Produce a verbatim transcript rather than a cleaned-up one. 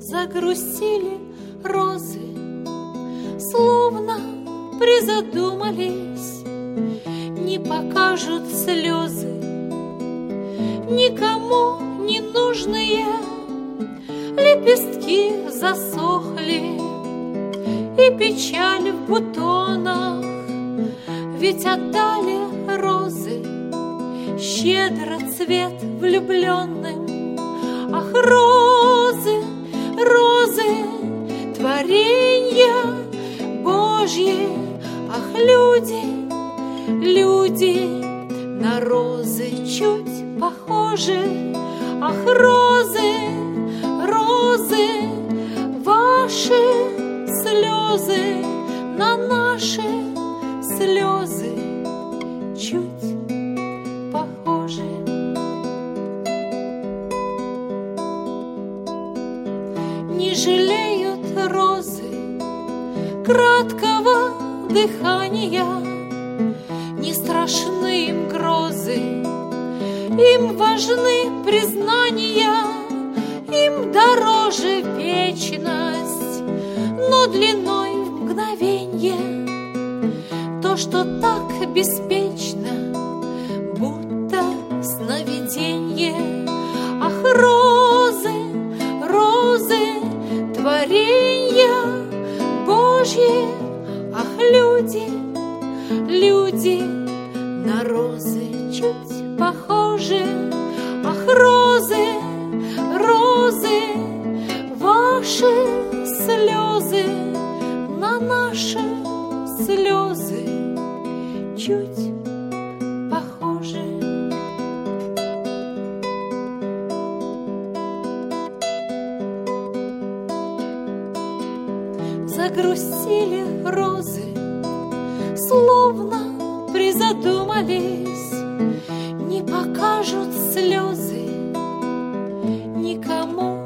Загрустили розы, словно призадумались, не покажут слезы никому не нужные. Лепестки засохли и печаль в бутонах, ведь отдали розы щедро цвет влюбленным. Ах, розы, розы, творенья Божьи, ах, люди, люди на розы чуть похожи. Ах, розы, розы, ваши слезы на наши слезы чуть похожи. Не жалеют розы краткого дыхания, не страшны им грозы, им важны признания, им дороже вечность, но длиной в мгновенье то, что так беспечно, будто сновиденье. Ах, розы, розы, творенья Божьи, ах, люди, люди на розы чуть похожи. Ах, розы, розы, ваши слезы на наши слезы чуть похожи. Загрустили розы, словно призадумались, не покажут слезы никому